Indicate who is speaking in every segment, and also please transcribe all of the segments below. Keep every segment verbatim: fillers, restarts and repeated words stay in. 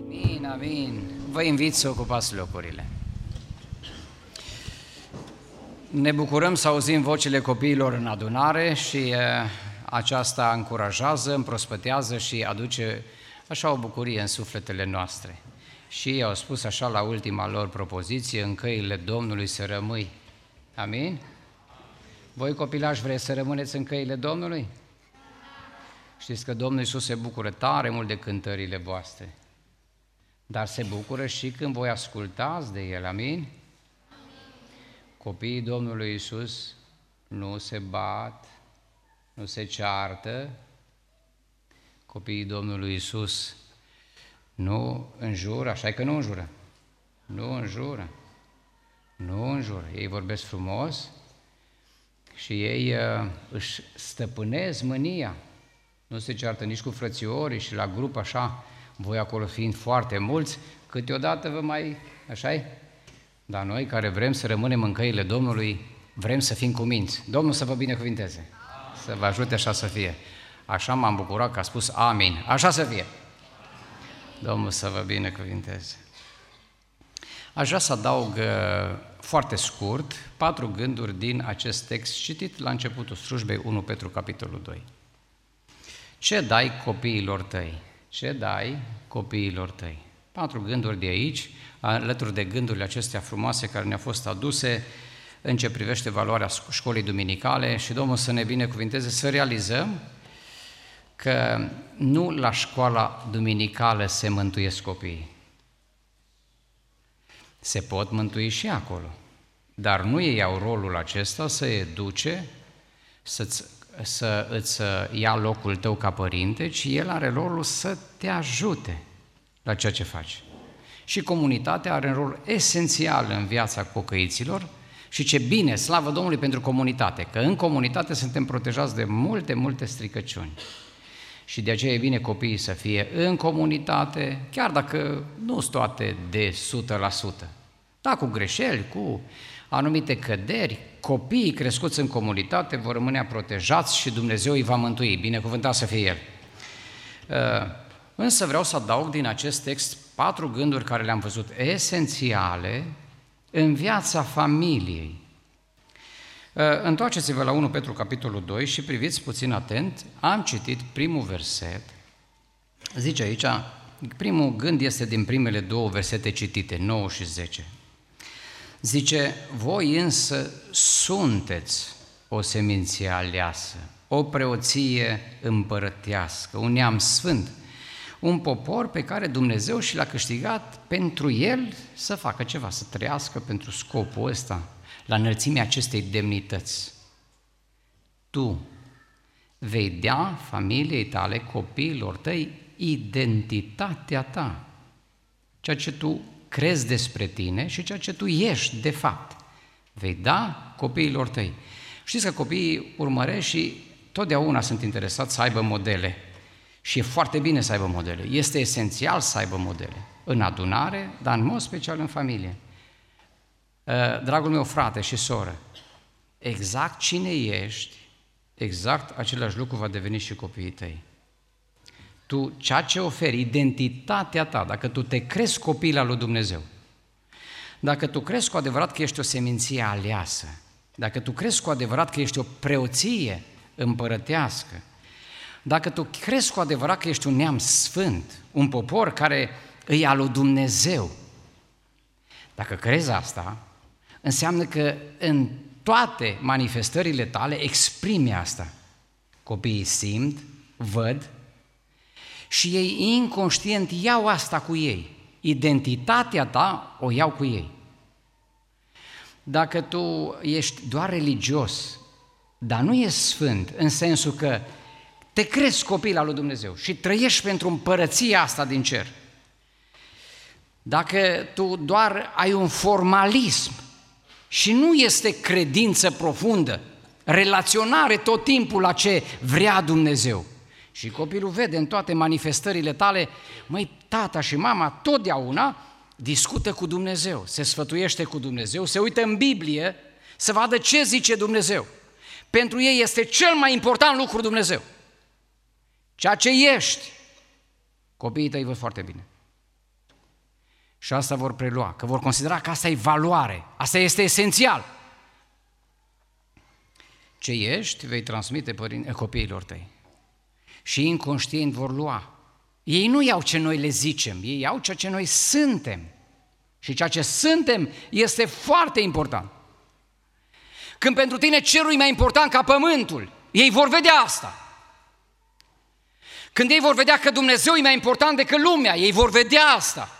Speaker 1: Amin, amin. Vă invit să ocupați locurile. Ne bucurăm să auzim vocile copiilor în adunare și uh, aceasta încurajează, împrospătează și aduce așa o bucurie în sufletele noastre. Și ei au spus așa la ultima lor propoziție, în căile Domnului să rămâi. Amin? Voi, copilași, vreți să rămâneți în căile Domnului? Știți că Domnul Iisus se bucură tare mult de cântările voastre, dar se bucură și când voi ascultați de El, amin? Copiii Domnului Iisus nu se bat, nu se ceartă, copiii Domnului Iisus nu înjură, așa că nu înjură, nu înjură, nu înjură, ei vorbesc frumos și ei uh, își stăpânesc mânia, nu se ceartă nici cu frățiorii și la grup așa, voi acolo fiind foarte mulți, câteodată vă mai, așa-i? Dar noi care vrem să rămânem în căile Domnului, vrem să fim cuminți. Domnul să vă binecuvinteze, să vă ajute așa să fie. Așa m-am bucurat că a spus amin, așa să fie. Domnul să vă binecuvinteze. Aș vrea să adaug foarte scurt patru gânduri din acest text citit la începutul slujbei unu Petru, capitolul doi. Ce dai copiilor tăi? Ce dai copiilor tăi? Patru gânduri de aici, alături de gândurile acestea frumoase care ne-au fost aduse în ce privește valoarea școlii duminicale și Domnul să ne binecuvinteze să realizăm că nu la școala duminicală se mântuiesc copiii. Se pot mântui și acolo, dar nu ei au rolul acesta să educe, să-ți, să îți ia locul tău ca părinte, ci el are rolul să te ajute la ceea ce faci. Și comunitatea are un rol esențial în viața pocăiților și ce bine, slavă Domnului pentru comunitate, că în comunitate suntem protejați de multe, multe stricăciuni. Și de aceea e bine copiii să fie în comunitate, chiar dacă nu sunt toate de o sută la sută. Da, cu greșeli, cu anumite căderi, copiii crescuți în comunitate vor rămâne protejați și Dumnezeu îi va mântui, binecuvântat să fie El. Însă vreau să adaug din acest text patru gânduri care le-am văzut esențiale în viața familiei. Întoarceți-vă la unu Petru, capitolul doi și priviți puțin atent, am citit primul verset, zice aici, primul gând este din primele două versete citite, nouă și zece. Zice, voi însă sunteți o seminție aleasă, o preoție împărătească, un neam sfânt, un popor pe care Dumnezeu și l-a câștigat pentru el să facă ceva, să trăiască pentru scopul ăsta, la înălțimea acestei demnități. Tu vei da familiei tale, copiilor tăi, identitatea ta, ceea ce tu crezi despre tine și ceea ce tu ești de fapt. Vei da copiilor tăi. Știți că copiii urmăresc și totdeauna sunt interesați să aibă modele. Și e foarte bine să aibă modele. Este esențial să aibă modele. În adunare, dar în mod special în familie. Dragul meu frate și soră, exact cine ești, exact același lucru va deveni și copiii tăi. Tu, ceea ce oferi, identitatea ta, dacă tu te crezi copil al lui Dumnezeu, dacă tu crezi cu adevărat că ești o seminție aleasă, dacă tu crezi cu adevărat că ești o preoție împărătească, dacă tu crezi cu adevărat că ești un neam sfânt, un popor care îi al lui Dumnezeu, dacă crezi asta, înseamnă că în toate manifestările tale exprimi asta. Copiii simt, văd și ei inconștient iau asta cu ei. Identitatea ta o iau cu ei. Dacă tu ești doar religios, dar nu ești sfânt, în sensul că te crezi copil al lui Dumnezeu și trăiești pentru împărăția asta din cer, dacă tu doar ai un formalism și nu este credință profundă, relaționare tot timpul la ce vrea Dumnezeu, și copilul vede în toate manifestările tale, măi, tata și mama totdeauna discută cu Dumnezeu, se sfătuiește cu Dumnezeu, se uită în Biblie să vadă ce zice Dumnezeu. Pentru ei este cel mai important lucru Dumnezeu. Ceea ce ești, copiii tăi văd foarte bine. Și asta vor prelua, că vor considera că asta e valoare, asta este esențial. Ce ești, vei transmite părin- copiilor tăi. Și inconștient vor lua. Ei nu iau ce noi le zicem, ei iau ceea ce noi suntem. Și ceea ce suntem este foarte important. Când pentru tine cerul e mai important ca pământul, ei vor vedea asta. Când ei vor vedea că Dumnezeu e mai important decât lumea, ei vor vedea asta.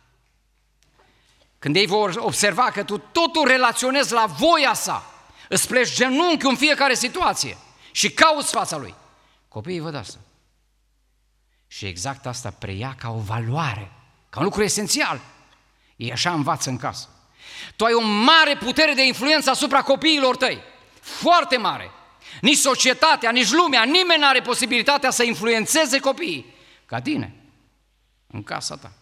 Speaker 1: Când ei vor observa că tu totul relaționezi la voia sa, îți pleci genunchiul în fiecare situație și cauți fața lui. Copiii văd asta. Și exact asta preia ca o valoare, ca un lucru esențial. Ei așa învață în casă. Tu ai o mare putere de influență asupra copiilor tăi, foarte mare. Nici societatea, nici lumea, nimeni nu are posibilitatea să influențeze copiii ca tine, în casa ta.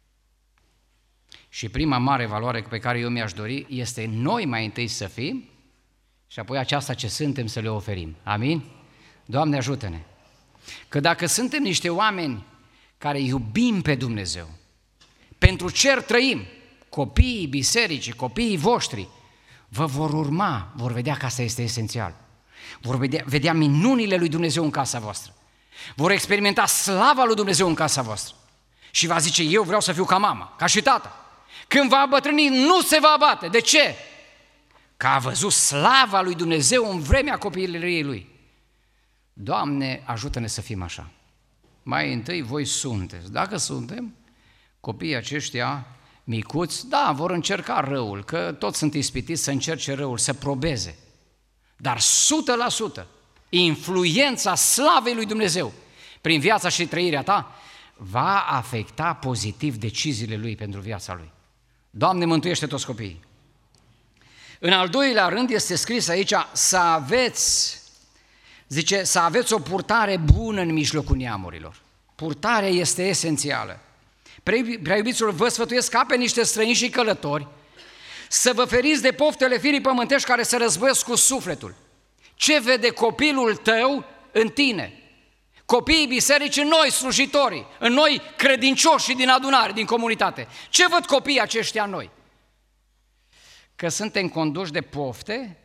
Speaker 1: Și prima mare valoare pe care eu mi-aș dori este noi mai întâi să fim și apoi aceasta ce suntem să le oferim. Amin? Doamne ajută-ne! Că dacă suntem niște oameni care iubim pe Dumnezeu, pentru cer trăim, copiii bisericii, copiii voștri, vă vor urma, vor vedea că asta este esențial. Vor vedea, vedea minunile lui Dumnezeu în casa voastră. Vor experimenta slava lui Dumnezeu în casa voastră. Și va zice, eu vreau să fiu ca mama, ca și tata. Când va îmbătrâni, nu se va abate. De ce? Că a văzut slava lui Dumnezeu în vremea copilăriei lui. Doamne, ajută-ne să fim așa. Mai întâi voi sunteți. Dacă suntem, copiii aceștia micuți, da, vor încerca răul, că toți sunt ispitiți să încerce răul, să probeze. Dar sută la sută influența slavei lui Dumnezeu prin viața și trăirea ta va afecta pozitiv deciziile lui pentru viața lui. Doamne, mântuiește toți copiii! În al doilea rând este scris aici să aveți, zice, să aveți o purtare bună în mijlocul neamurilor. Purtarea este esențială. Prea iubiților, vă sfătuiesc ca pe niște străini și călători să vă feriți de poftele firii pământești care se războiesc cu sufletul. Ce vede copilul tău în tine? Copiii bisericii, în noi, slujitorii, în noi credincioși din adunare, din comunitate. Ce văd copiii aceștia în noi? Că suntem conduși de pofte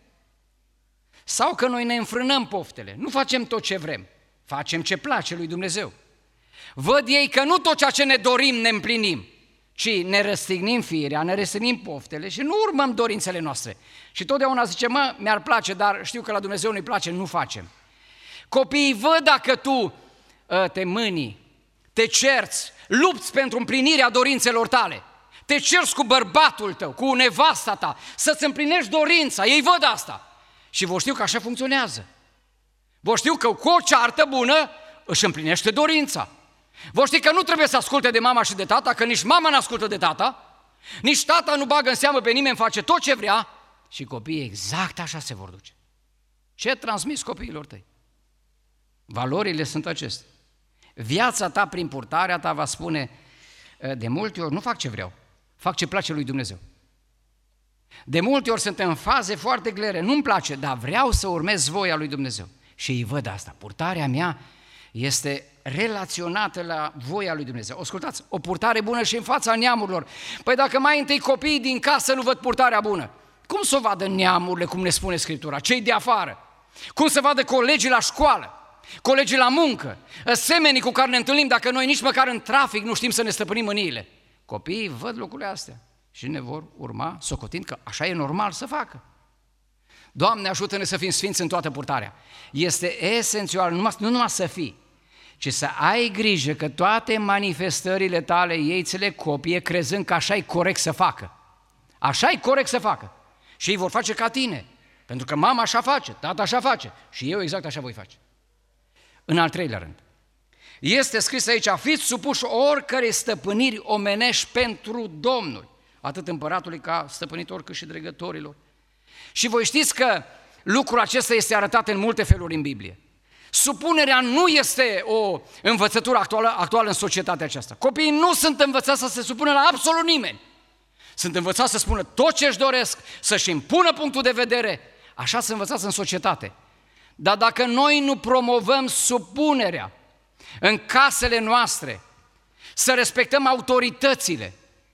Speaker 1: sau că noi ne înfrânăm poftele? Nu facem tot ce vrem, facem ce place lui Dumnezeu. Văd ei că nu tot ceea ce ne dorim ne împlinim, ci ne răstignim firea, ne răstignim poftele și nu urmăm dorințele noastre. Și totdeauna zice, mă, mi-ar place, dar știu că la Dumnezeu nu-i place, nu facem. Copiii văd dacă tu te mâni, te cerți, lupți pentru împlinirea dorințelor tale, te cerți cu bărbatul tău, cu nevasta ta, să-ți împlinești dorința, ei văd asta și vor știu că așa funcționează. Vor știu că cu o ceartă bună își împlinește dorința. Vor ști că nu trebuie să asculte de mama și de tata, că nici mama nu ascultă de tata, nici tata nu bagă în seamă pe nimeni, face tot ce vrea și copiii exact așa se vor duce. Ce transmiți copiilor tăi? Valorile sunt acestea. Viața ta prin purtarea ta va spune, de multe ori nu fac ce vreau, fac ce place lui Dumnezeu. De multe ori suntem în faze foarte grele, nu-mi place, dar vreau să urmez voia lui Dumnezeu. Și îi văd asta, purtarea mea este relaționată la voia lui Dumnezeu. Ascultați, o purtare bună și în fața neamurilor. Păi dacă mai întâi copiii din casă nu văd purtarea bună, cum să o vadă neamurile, cum ne spune Scriptura, cei de afară? Cum să vadă colegii la școală, colegii la muncă, semenii cu care ne întâlnim dacă noi nici măcar în trafic nu știm să ne stăpânim mâniile? Copiii văd lucrurile astea și ne vor urma socotind că așa e normal să facă. Doamne, ajută-ne să fim sfinți în toată purtarea. Este esențial, nu numai să fii, ci să ai grijă că toate manifestările tale ei ți le copie crezând că așa e corect să facă. Așa e corect să facă. Și ei vor face ca tine, pentru că mama așa face, tata așa face și eu exact așa voi face. În al treilea rând, este scris aici, fiți supuși oricărei stăpâniri omenești pentru Domnul, atât împăratului ca stăpânitor cât și dregătorilor. Și voi știți că lucrul acesta este arătat în multe feluri în Biblie. Supunerea nu este o învățătură actuală, actuală în societatea aceasta. Copiii nu sunt învățați să se supună la absolut nimeni. Sunt învățați să spună tot ce își doresc, să-și impună punctul de vedere. Așa sunt învățați în societate. Dar dacă noi nu promovăm supunerea în casele noastre, să respectăm autoritățile,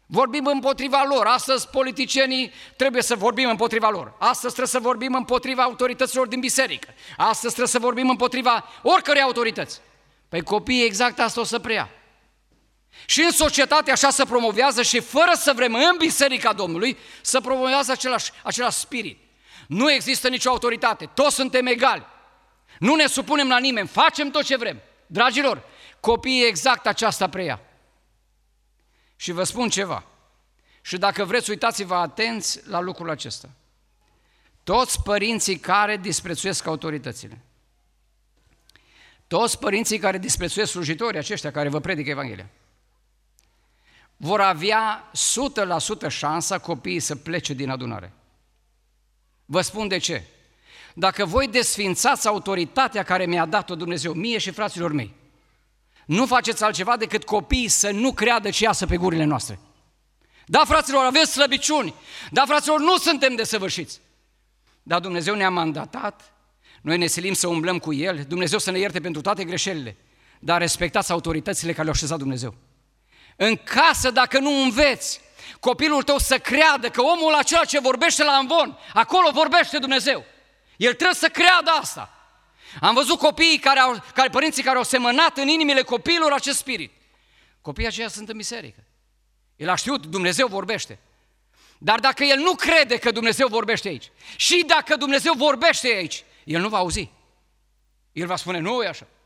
Speaker 1: Vorbim împotriva lor. Astăzi politicienii trebuie să vorbim împotriva lor. Astăzi trebuie să vorbim împotriva autorităților din biserică. Astăzi trebuie să vorbim împotriva oricărei autorități. Păi copiii exact asta o să preia. Și în societate așa se promovează și fără să vrem în biserica Domnului să promovează același, același spirit. Nu există nicio autoritate, toți suntem egali. Nu ne supunem la nimeni, facem tot ce vrem. Dragilor, copiii exact aceasta preia. Și vă spun ceva, și dacă vreți, uitați-vă atenți la lucrul acesta. Toți părinții care disprețuiesc autoritățile, toți părinții care disprețuiesc slujitorii aceștia care vă predică Evanghelia, vor avea o sută la sută șansa copiii să plece din adunare. Vă spun de ce. Dacă voi desfințați autoritatea care mi-a dat-o Dumnezeu, mie și fraților mei, nu faceți altceva decât copiii să nu creadă ce iasă pe gurile noastre. Da, fraților, aveți slăbiciuni. Da, fraților, nu suntem desăvârșiți. Dar Dumnezeu ne-a mandatat, noi ne silim să umblăm cu El, Dumnezeu să ne ierte pentru toate greșelile, dar respectați autoritățile care le-a așezat Dumnezeu. În casă, dacă nu înveți copilul tău să creadă că omul acela ce vorbește la amvon, acolo vorbește Dumnezeu. El trebuie să creadă asta. Am văzut copiii care au, care, părinții care au semănat în inimile copiilor acest spirit. Copiii aceia sunt în biserică. El a știut, Dumnezeu vorbește. Dar dacă el nu crede că Dumnezeu vorbește aici, și dacă Dumnezeu vorbește aici, el nu va auzi. El va spune, nu e așa.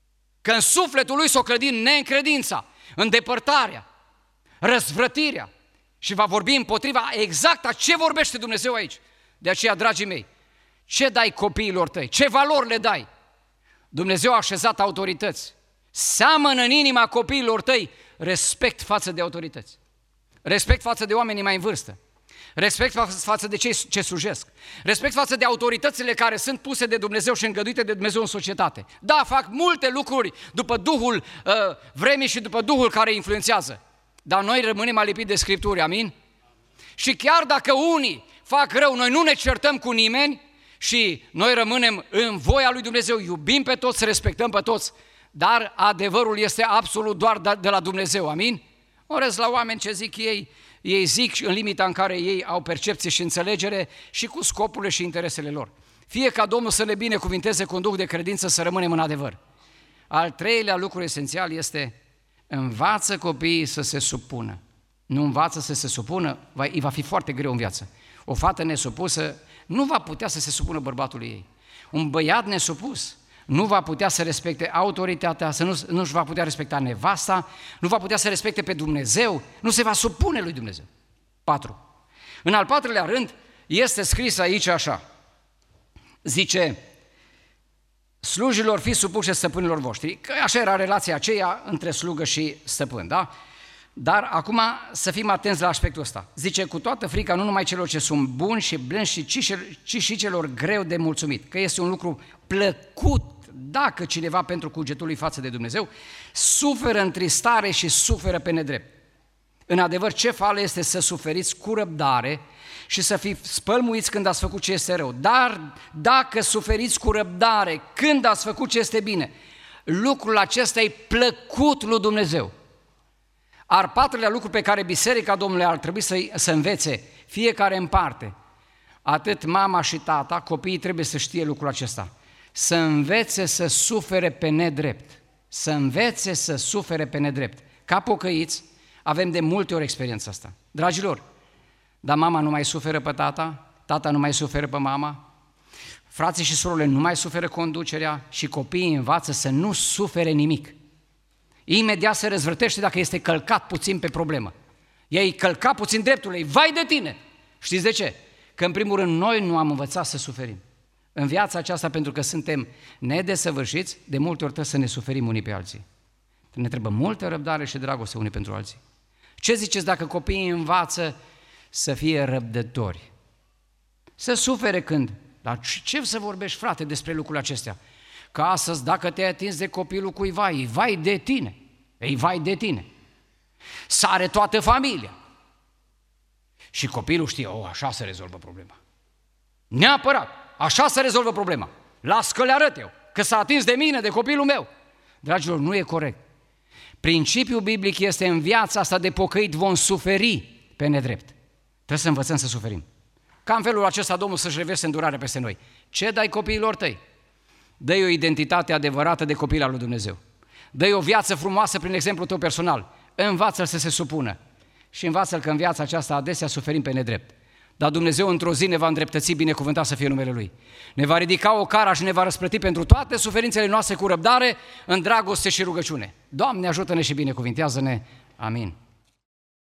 Speaker 1: Că în sufletul lui s-o clădi neîncredința, îndepărtarea, răzvrătirea și va vorbi împotriva exact a ce vorbește Dumnezeu aici. De aceea, dragii mei, ce dai copiilor tăi? Ce valori le dai? Dumnezeu a așezat autorități. Seamănă în inima copiilor tăi respect față de autorități. Respect față de oamenii mai în vârstă. Respect față de cei ce slujesc. Respect față de autoritățile care sunt puse de Dumnezeu și îngăduite de Dumnezeu în societate. Da, fac multe lucruri după Duhul uh, vremii și după Duhul care influențează. Dar noi rămânem alipiți de Scripturi, amin? Și chiar dacă unii fac rău, noi nu ne certăm cu nimeni și noi rămânem în voia lui Dumnezeu, iubim pe toți, respectăm pe toți, dar adevărul este absolut doar de la Dumnezeu, amin? Orez la oameni ce zic ei, ei zic în limita în care ei au percepție și înțelegere și cu scopurile și interesele lor. Fie ca Domnul să ne binecuvinteze cu un duh de credință să rămânem în adevăr. Al treilea lucru esențial este învață copiii să se supună. Nu învață să se supună, îi va fi foarte greu în viață. O fată nesupusă nu va putea să se supună bărbatului ei. Un băiat nesupus nu va putea să respecte autoritatea, să nu, nu-și va putea respecta nevasta, nu va putea să respecte pe Dumnezeu, nu se va supune lui Dumnezeu. Patru. În al patrulea rând este scris aici așa, zice, slujilor fiți supuși stăpânilor voștri, că așa era relația aceea între slugă și stăpân, da? Dar acum să fim atenți la aspectul ăsta. Zice, cu toată frica, nu numai celor ce sunt buni și blânzi, ci, ci și celor greu de mulțumit, că este un lucru plăcut dacă cineva pentru cugetul lui față de Dumnezeu suferă întristare și suferă pe nedrept. În adevăr, ce fală este să suferiți cu răbdare și să fiți spălmuiți când ați făcut ce este rău. Dar dacă suferiți cu răbdare când ați făcut ce este bine, lucrul acesta e plăcut lui Dumnezeu. Al patrulea lucru pe care Biserica Domnului ar trebui să, să învețe fiecare în parte, atât mama și tata, copiii trebuie să știe lucrul acesta, să învețe să sufere pe nedrept, să învețe să sufere pe nedrept. Ca pocăiți avem de multe ori experiența asta. Dragilor, dar mama nu mai suferă pe tata, tata nu mai suferă pe mama, frații și surorile nu mai suferă conducerea și copiii învață să nu sufere nimic. Imediat se răzvrătește dacă este călcat puțin pe problemă. Ei călcat puțin dreptul ei, vai de tine! Știți de ce? Că în primul rând noi nu am învățat să suferim. În viața aceasta, pentru că suntem nedesăvârșiți, de multe ori trebuie să ne suferim unii pe alții. Ne trebuie multă răbdare și dragoste unii pentru alții. Ce ziceți dacă copiii învață să fie răbdători? Să sufere când? Dar ce să vorbești, frate, despre lucrurile acestea? Că astăzi, dacă te-ai atins de copilul cuiva, e vai de tine, e vai de tine. Sare toată familia. Și copilul știe, o, așa se rezolvă problema. Neapărat, așa se rezolvă problema. Las că le arăt eu, că s-a atins de mine, de copilul meu. Dragilor, nu e corect. Principiul biblic este în viața asta de pocăit vom suferi pe nedrept. Trebuie să învățăm să suferim. Ca în felul acesta Domnul să-și revese îndurarea peste noi. Ce dai copiilor tăi? Dă-i o identitate adevărată de copil al lui Dumnezeu. Dă-i o viață frumoasă prin exemplul tău personal. Învață-l să se supună. Și învață-l că în viața aceasta adesea suferim pe nedrept. Dar Dumnezeu într-o zi ne va îndreptăți, binecuvântat să fie numele Lui. Ne va ridica o cara și ne va răsplăti pentru toate suferințele noastre cu răbdare, în dragoste și rugăciune. Doamne, ajută-ne și binecuvintează-ne. Amin.